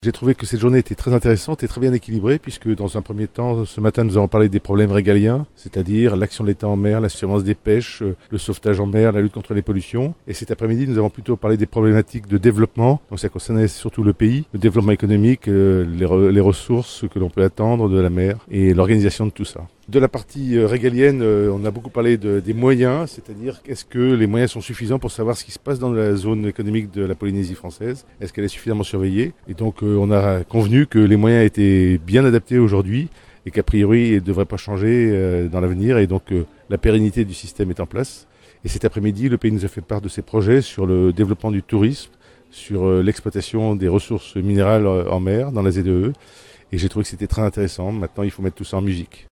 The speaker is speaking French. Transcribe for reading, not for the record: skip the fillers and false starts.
J'ai trouvé que cette journée était très intéressante et très bien équilibrée puisque dans un premier temps, ce matin, nous avons parlé des problèmes régaliens, c'est-à-dire l'action de l'État en mer, la surveillance des pêches, le sauvetage en mer, la lutte contre les pollutions. Et cet après-midi, nous avons plutôt parlé des problématiques de développement. Donc ça concernait surtout le pays, le développement économique, les ressources que l'on peut attendre de la mer et l'organisation de tout ça. De la partie régalienne, on a beaucoup parlé des moyens, c'est-à-dire est-ce que les moyens sont suffisants pour savoir ce qui se passe dans la zone économique de la Polynésie française? Est-ce qu'elle est suffisamment surveillée? Et donc on a convenu que les moyens étaient bien adaptés aujourd'hui et qu'a priori ils ne devraient pas changer dans l'avenir et donc la pérennité du système est en place. Et cet après-midi, le pays nous a fait part de ses projets sur le développement du tourisme, sur l'exploitation des ressources minérales en mer, dans la ZEE. Et j'ai trouvé que c'était très intéressant. Maintenant, il faut mettre tout ça en musique.